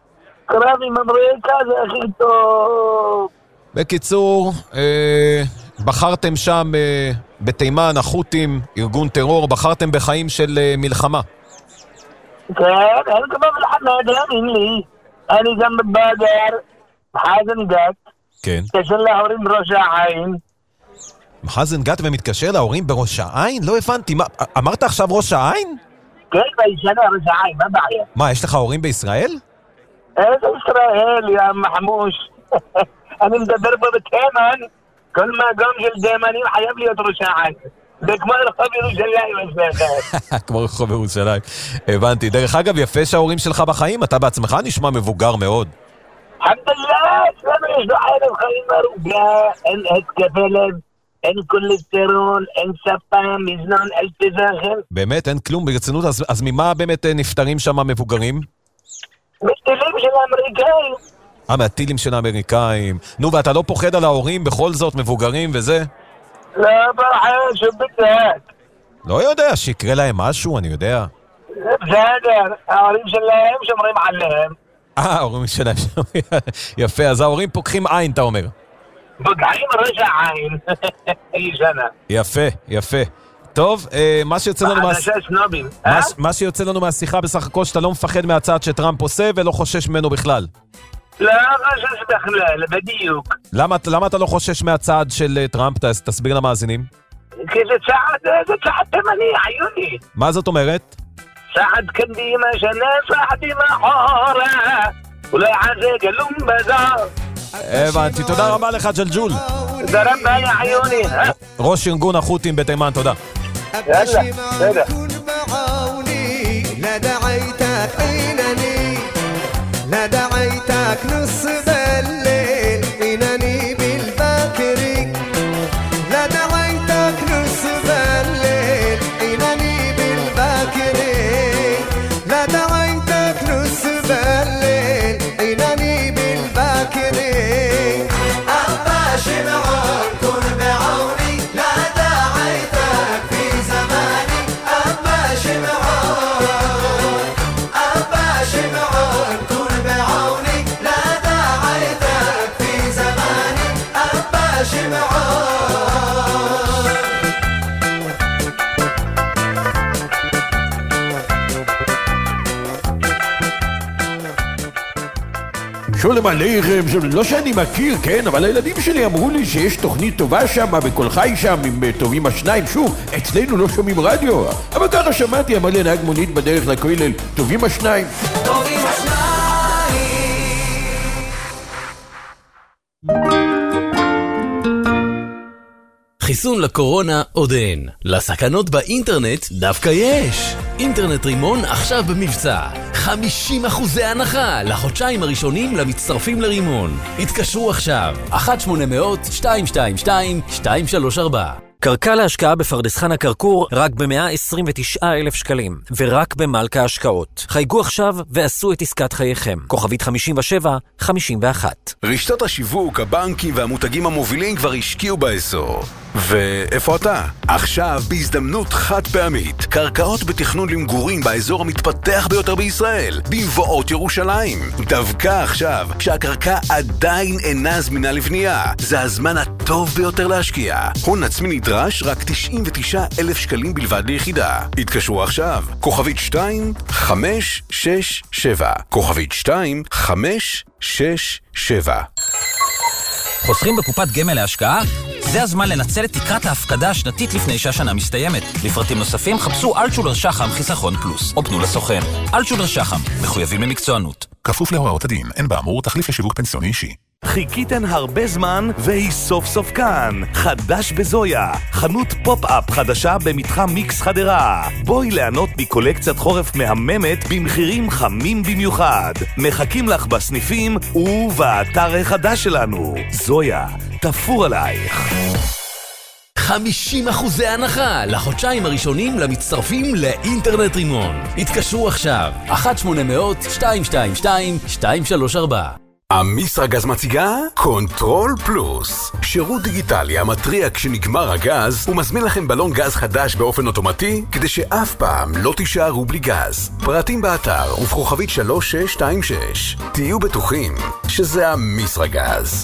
קרב עם אמריקה זה הכי טוב. בקיצור, בחרתם שם בתימן, החות'ים, ארגון טרור, בחרתם בחיים של מלחמה. כן, אין כבר מלחמה, גם לי. אני גם בבאדר, חזן גת. כן. מתקשר להורים בראש העין. חזן גת ומתקשר להורים בראש העין? לא הבנתי, מה, אמרת עכשיו ראש העין? כן, בישנה ראש העין, מה בעיה? מה, יש לך הורים בישראל? איזה ישראל, יא מחמוש. אני מדבר פה בתימן, כל מקום של תימנים חייב להיות ראש העין. זה כמו רחוב ירושלים. כמו רחוב ירושלים. הבנתי. דרך אגב, יפה שההורים שלך בחיים, אתה בעצמך נשמע מבוגר מאוד. אלחמדוללה, אצלנו יש לו ערב חיים ארוכה, אין התקפי לב, אין קולסטרול, אין ספה, מזנון, אל תזכר. באמת, אין כלום ברצינות, אז ממה באמת נפטרים שם מבוגרים? מטילים של האמריקאים. מהטילים של האמריקאים. נו, ואתה לא פוחד על ההורים בכל זאת, מבוגרים וזה? לא פוחד, שבטק. לא יודע, שיקרה להם משהו, אני יודע. בסדר, ההורים שלהם שומרים עליהם. ההורים שלהם שומרים. יפה, אז ההורים פוקחים עין, אתה אומר. פוקחים ראש העין. ישנה. יפה, יפה. טוב, מה שיוצא לנו מהשיחה בסך הכל שאתה לא מפחד מהצעד שטראמפ עושה ולא חושש ממנו בכלל. לא חושש בכלל, בדיוק. למה אתה לא חושש מהצעד של טראמפ? תסביר למאזינים. כי זה צעד תימני, עיוני. מה זאת אומרת? צעד קדימה שנפחתי מאחורה, אולי עזה גלום בזר. הבנתי, תודה רבה לך ג'לג'ול. תודה רבה יא עיוני. ראש ארגון החות'ים בתימן, תודה. יאללה, תודה. لا دعيتك نص بالليل حينني بالباكري لا دعيتك نص بالليل حينني بالباكري لا دعيتك نص بالليل حينني بالباكري أبا شمعون كن بعوني لا دعيتك في زماني أبا شمعون أبا شمعون שולם עליכם, לא שאני מכיר, כן, אבל הילדים שלי אמרו לי שיש תוכנית טובה שם, בכל חי שם, עם טובים השניים. שוב, אצלנו לא שומעים רדיו, אבל ככה שמעתי, אמר לי נהג מונית בדרך לכולל, טובים השניים. טובים השניים. חיסון לקורונה עוד אין. לסכנות באינטרנט דווקא יש. אינטרנט רימון עכשיו במבצע. 50% הנחה לחודשיים הראשונים למצטרפים לרימון. התקשרו עכשיו. 1-800-222-234. קרקע להשקעה בפרדס חנה כרכור רק ב-129,000 שקלים, ורק במלכה השקעות. חייגו עכשיו ועשו את עסקת חייכם. כוכבית 57-51. רשתות השיווק, הבנקים והמותגים המובילים כבר השקיעו באזור. ואיפה אתה? עכשיו בהזדמנות חד פעמית, קרקעות בתכנון למגורים באזור המתפתח ביותר בישראל, במבואות ירושלים. דווקא עכשיו, כשהקרקע עדיין אינה זמינה לבנייה, זה הזמן הטוב ביותר להשקיע. הון עצמי נדרש רק 99,000 שקלים בלבד ליחידה. התקשרו עכשיו, כוכבית 2567, כוכבית 2567. חוסכים בקופת גמל להשקעה? זה הזמן לנצל את תקרת ההפקדה השנתית לפני שהשנה מסתיימת. לפרטים נוספים חפשו אלטשולר שחם חיסכון פלוס, או פנו לסוכן. אלטשולר שחם, מחויבים למקצוענות. כפוף להוראות הדין, אין באמור תחליף לשיווק פנסיוני אישי. חיכיתן הרבה זמן והיא סוף סוף כאן. חדש בזויה, חנות פופ-אפ חדשה במתחם מיקס חדרה. בואי ליהנות מקולקציית חורף מהממת במחירים חמים במיוחד. מחכים לך בסניפים ובאתר החדש שלנו. זויה, תפור עלייך. 50% הנחה לחודשיים הראשונים למצטרפים לאינטרנט רימון. התקשרו עכשיו. 1-800-222-234. המשרגז מציגה קונטרול פלוס, שירות דיגיטלי המטריע כשנגמר הגז ומזמין לכם בלון גז חדש באופן אוטומטי כדי שאף פעם לא תישארו בלי גז. פרטים באתר ובכוכבית 3626. תהיו בטוחים שזה המשרגז.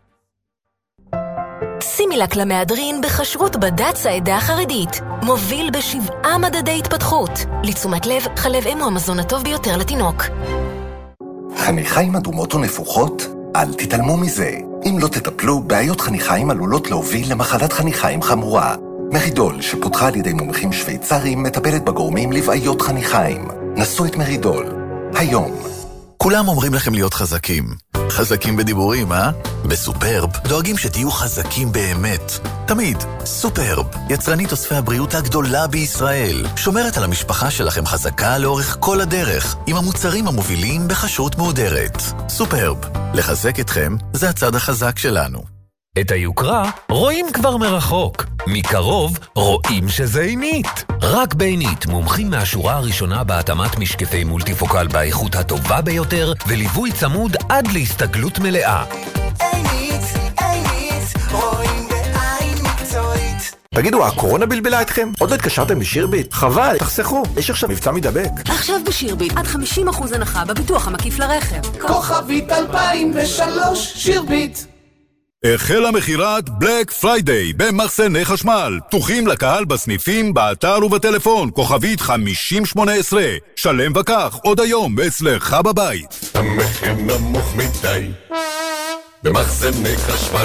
סימילק למהדרין בחשרות בד"ץ העדה החרדית. מוביל ב7 מדדי התפתחות. לתשומת לב, חלב אם הוא המזון הטוב ביותר לתינוק. חניכיים אדומות ונפוחות? אל תתעלמו מזה. אם לא תטפלו, בעיות חניכיים עלולות להוביל למחלת חניכיים חמורה. מרידול, שפותחה על ידי מומחים שוויצרים, מטפלת בגורמים לבעיות חניכיים. נסו את מרידול. היום. כולם אומרים לכם להיות חזקים. חזקים בדיבורים, אה? בסופרב דואגים שתהיו חזקים באמת. תמיד. סופרב, יצרנית אוספי הבריאות הגדולה בישראל. שומרת על המשפחה שלכם חזקה לאורך כל הדרך, עם המוצרים המובילים בחשרות מהודרת. סופרב, לחזק אתכם זה הצד החזק שלנו. את היוקרה רואים כבר מרחוק. מקרוב רואים שזה עינית. רק בעינית מומחים מהשורה הראשונה בהתאמת משקפי מולטיפוקל באיכות הטובה ביותר וליווי צמוד עד להסתגלות מלאה. עינית, רואים בעין מקצועית. תגידו, הקורונה בלבלה אתכם? עוד לא התקשרתם בשירביט? חבל, תחסכו, יש עכשיו מבצע מדבק. עכשיו בשירביט, עד 50% הנחה בביטוח המקיף לרכב. כוכבית 2003, שירביט. החלה מכירת בלק פריידיי במחסני חשמל. פתוחים לקהל בסניפים, באתר ובטלפון. כוכבית 5018. שלם וכך, עוד היום אצלך בבית. המחיר נמוך מדי במחסני חשמל.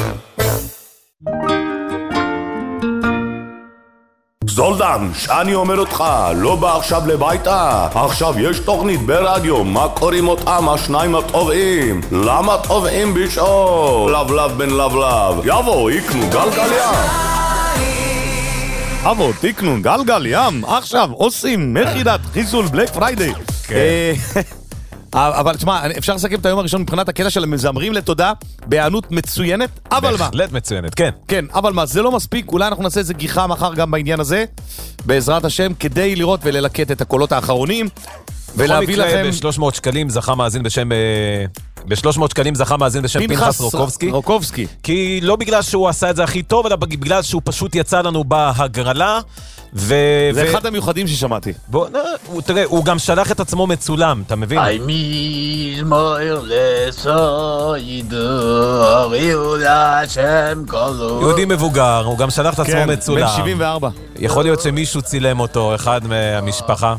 זולדן, שאני אומר אותך, לא בא עכשיו לביתה. עכשיו יש תוכנית ברדיו, מה קוראים אותם השניים הטובעים? למה טובעים בשעות? לבלב בן לבלב, יבוא, יקנו גלגל ים. אבו, תקנו גלגל ים, עכשיו עושים מכירת חיסול בלק פריידיי. אבל תשמע, אפשר לסכם את היום הראשון מבחינת הקטע של המזמרים לתודה בהיענות מצוינת, אבל מה? בהחלט מצוינת, כן. כן, אבל מה, זה לא מספיק, אולי אנחנו נעשה איזה גיחה מחר גם בעניין הזה, בעזרת השם, כדי לראות וללקט את הקולות האחרונים, ולהביא לכם... ב-300 שקלים זכה מאזין בשם... ב-300 שקלים זכה מאזין בשם פנחס רוקובסקי. כי לא בגלל שהוא עשה את זה הכי טוב, אלא בגלל שהוא פשוט יצא לנו בהגרלה. זה אחד המיוחדים ששמעתי. תראה, הוא גם שלח את עצמו מצולם, אתה מבין? יהודי מבוגר, הוא גם שלח את עצמו מצולם. בן 74. יכול להיות שמישהו צילם אותו, אחד מהמשפחה.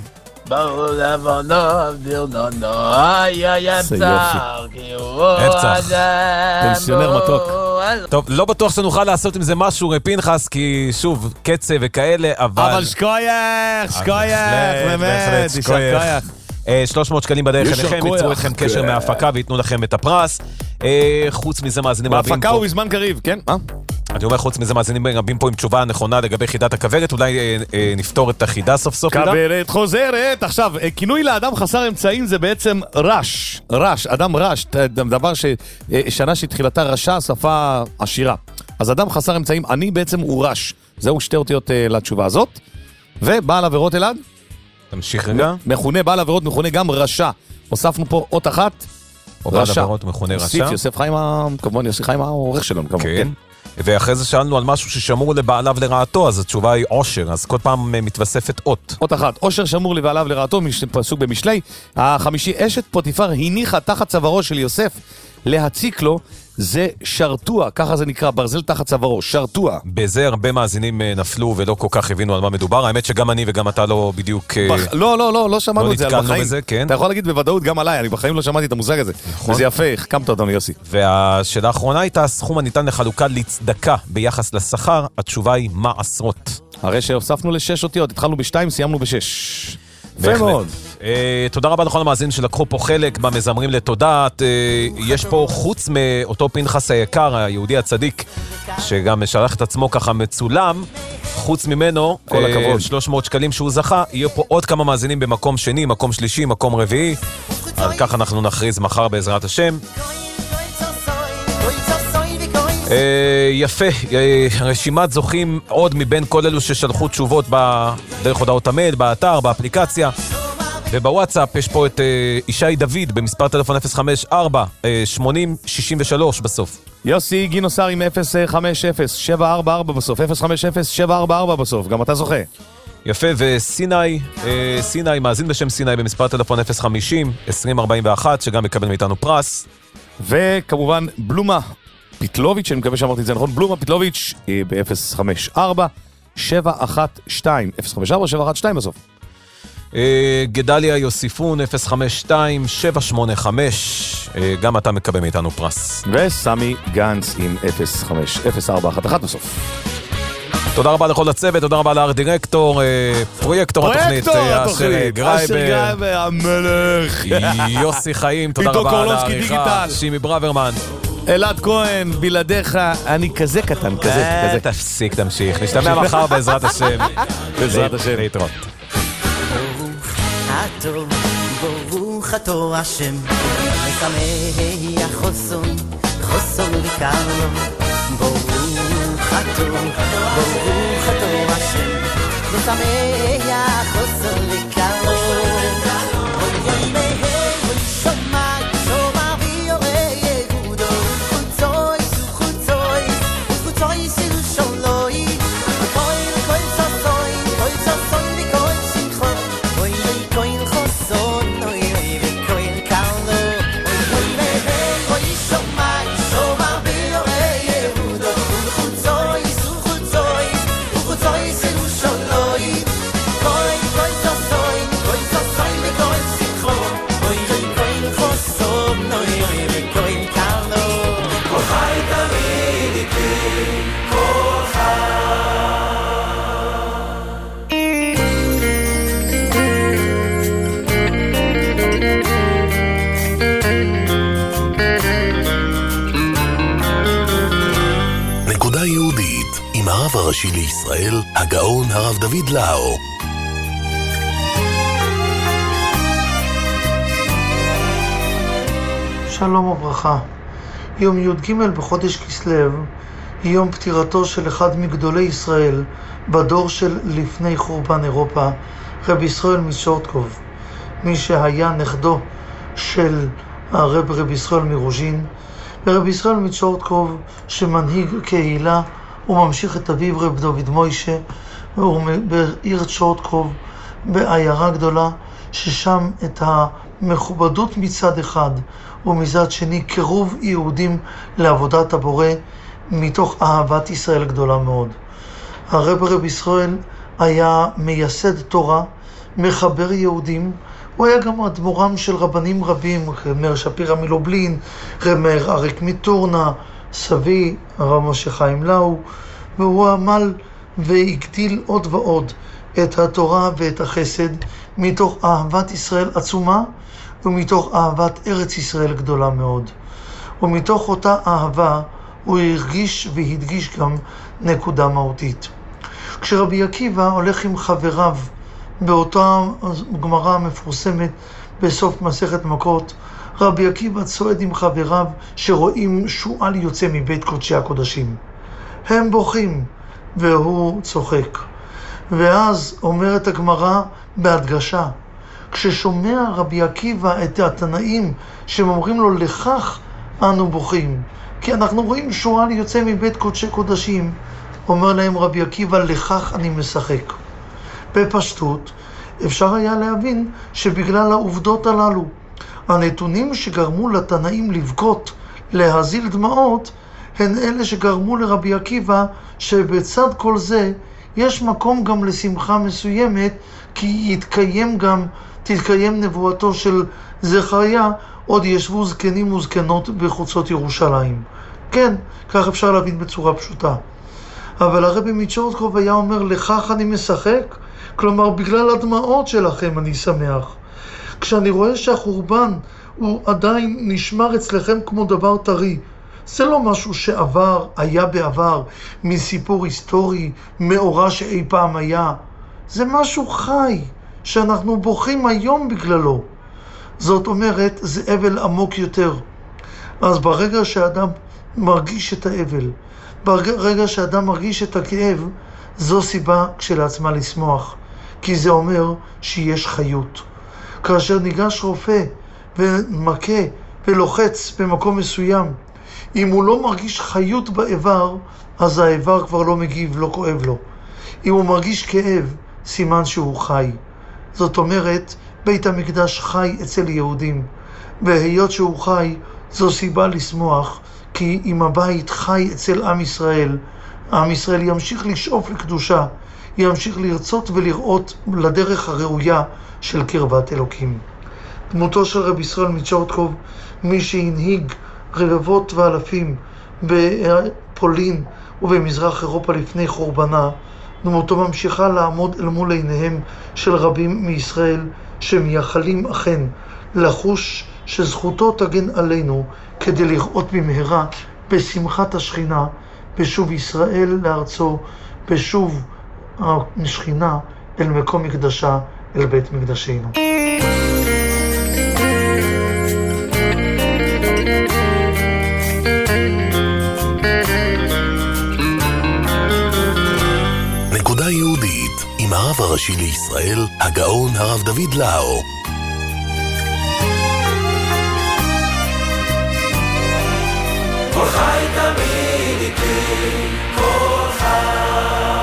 פנסיונר מתוק. טוב, לא בטוח שנוכל לעשות עם זה משהו פנחס, כי שוב, קצב וכאלה, אבל שכוייך, באמת, שכוייך. 300 שקלים בדרך אליכם, ייצרו אתכם קשר מההפקה ויתנו לכם את הפרס. חוץ מזה מאזינים רבים פה. בהפקה הוא בזמן קריב, כן? אני אומר, חוץ מזה מאזינים רבים פה עם תשובה נכונה לגבי חידת הכברת, אולי נפתור את החידה סוף סוף. כברת חוזרת. עכשיו, כינוי לאדם חסר אמצעים זה בעצם רש, אדם רש, דבר ששנה שתחילתה רשה, שפה עשירה. אז אדם חסר אמצעים, אני בעצם הוא רש. זהו שתי אותיות לתשובה הזאת. ובעל עבירות אלעד? תמשיך רגע. מכונה בעל עבירות, מכונה גם רשע. הוספנו פה אות אחת. או בעל עבירות מכונה רשע. יוסף חיים, כמובן יוסף חיים העורך שלנו, כמובן. כן. ואחרי זה שאלנו על משהו ששמור לבעליו לרעתו, אז התשובה היא עושר, אז כל פעם מתווספת אות. אות אחת, עושר שמור לבעליו לרעתו, פסוק במשלי. החמישי, אשת פוטיפר הניחה תחת צווארו של יוסף להציק לו, זה שרתוע, ככה זה נקרא, ברזל תחת צווארו, שרתוע. בזה הרבה מאזינים נפלו ולא כל כך הבינו על מה מדובר, האמת שגם אני וגם אתה לא בדיוק... לא שמענו את זה על בחיים. בזה, כן. אתה יכול להגיד בוודאות גם עליי, אני בחיים לא שמעתי את המושג הזה. נכון. וזה יפה, החכמת אותנו יוסי. והשאלה האחרונה הייתה, הסכום הניתן לחלוקה לצדקה ביחס לשכר, התשובה היא מעשרות. הרי שהוספנו ל6 אותיות, התחלנו ב2, סיימנו ב6. יפה מאוד. תודה רבה לכל המאזינים שלקחו פה חלק במזמרים לתודה. יש פה חוץ מאותו פנחס היקר, היהודי הצדיק, שגם שלח את עצמו ככה מצולם, חוץ ממנו, 300 שקלים שהוא זכה, יהיו פה עוד כמה מאזינים במקום שני, מקום שלישי, מקום רביעי. על כך אנחנו נכריז מחר בעזרת השם. יפה, רשימת זוכים עוד מבין כל אלו ששלחו תשובות בדרך הודעות המייל, באתר, באפליקציה. ובוואטסאפ יש פה את ישי דוד במספר טלפון 054-80-63 בסוף. יוסי גינוסר עם 050-744 בסוף, 050-744 בסוף, גם אתה זוכה. יפה, וסיני, סיני, מאזין בשם סיני במספר טלפון 050-2041, שגם מקבל מאיתנו פרס. וכמובן בלומה פיטלוביץ', אני מקווה שאמרתי את זה נכון, בלומה פיטלוביץ' ב-054-712, 054-712 בסוף. גדליה יוסיפון 052-785, גם אתה מקבל מאיתנו פרס. וסמי גנץ עם 050-411 בסוף. תודה רבה לכל הצוות, תודה רבה לארט דירקטור, פרויקטור התוכנית, אשר גרייבר, המלך, יוסי חיים, תודה רבה על העריכה, שימי ברוורמן, אלעד כהן, בלעדיך, אני כזה קטן, כזה. תפסיק, תמשיך, נשתמע מחר בעזרת השם. בעזרת השם. להתראות. ברוך אתה השם, משמח חוסון וקרוב. ברוך אתה השם, משמח חוסון וקרוב. הרב הראשי לישראל, הגאון הרב דוד לאו. שלום וברכה. יום י"ג בחודש כסלו, יום פטירתו של אחד מגדולי ישראל בדור של לפני חורבן אירופה, רבי ישראל מצ'ורטקוב, מי שהיה נכדו של רבי ישראל מרוז'ין, ורבי ישראל מצ'ורטקוב שמנהיג קהילה וממשיך את אביו רב דוד מוישה, והוא בעיר צ'ורטקוב, בעיירה גדולה, ששם את המכובדות מצד אחד, ומצד שני קירוב יהודים לעבודת הבורא, מתוך אהבת ישראל גדולה מאוד. רב ישראל היה מייסד תורה, מחבר יהודים, הוא היה גם אדמו"רם של רבנים רבים, מאיר שפירא מלובלין, מאיר אריק מטורנה, סבי, הרב משה חיים לאו, והוא עמל והגדיל עוד ועוד את התורה ואת החסד מתוך אהבת ישראל עצומה ומתוך אהבת ארץ ישראל גדולה מאוד. ומתוך אותה אהבה הוא הרגיש והדגיש גם נקודה מהותית. כשרבי עקיבא הולך עם חבריו באותה גמרא המפורסמת בסוף מסכת מכות, רבי עקיבא צועד עם חבריו שרואים שועל יוצא מבית קודשי הקודשים. הם בוכים והוא צוחק. ואז אומרת הגמרא בהדגשה, כששומע רבי עקיבא את התנאים שאומרים לו לכך אנו בוכים, כי אנחנו רואים שועל יוצא מבית קודשי קודשים, אומר להם רבי עקיבא לכך אני משחק. בפשטות אפשר היה להבין שבגלל העובדות הללו, הנתונים שגרמו לתנאים לבכות, להזיל דמעות, הן אלה שגרמו לרבי עקיבא שבצד כל זה יש מקום גם לשמחה מסוימת, כי תתקיים נבואתו של זכריה, עוד ישבו זקנים וזקנות בחוצות ירושלים. כן, כך אפשר להבין בצורה פשוטה. אבל הרבי מצ'ורטקוב היה אומר, לכך אני משחק, כלומר בגלל הדמעות שלכם אני שמח. כשאני רואה שהחורבן הוא עדיין נשמר אצלכם כמו דבר טרי, זה לא משהו שעבר, היה בעבר, מסיפור היסטורי, מאורע שאי פעם היה. זה משהו חי, שאנחנו בוכים היום בגללו. זאת אומרת, זה אבל עמוק יותר. אז ברגע שאדם מרגיש את האבל, ברגע שאדם מרגיש את הכאב, זו סיבה כשלעצמה לשמוח. כי זה אומר שיש חיות. כאשר ניגש רופא ומכה ולוחץ במקום מסוים, אם הוא לא מרגיש חיות באיבר, אז האיבר כבר לא מגיב, לא כואב לו. אם הוא מרגיש כאב, סימן שהוא חי. זאת אומרת, בית המקדש חי אצל יהודים, והיות שהוא חי, זו סיבה לשמוח, כי אם הבית חי אצל עם ישראל, עם ישראל ימשיך לשאוף לקדושה, ימשיך לרצות ולראות לדרך הראויה של קרבת אלוקים. דמותו של רבי ישראל מצ'ורטקוב, מי שהנהיג רבבות ואלפים בפולין ובמזרח אירופה לפני חורבנה, דמותו ממשיכה לעמוד אל מול עיניהם של רבים מישראל שמייחלים אכן לחוש שזכותו תגן עלינו כדי לראות במהרה בשמחת השכינה, בשוב ישראל לארצו, בשוב השכינה אל מקום מקדשה, אל בית מקדשנו. נקודה יהודית עם הרב הראשי לישראל, הגאון הרב דוד לאו. כל חי תמיד איתי, כל חי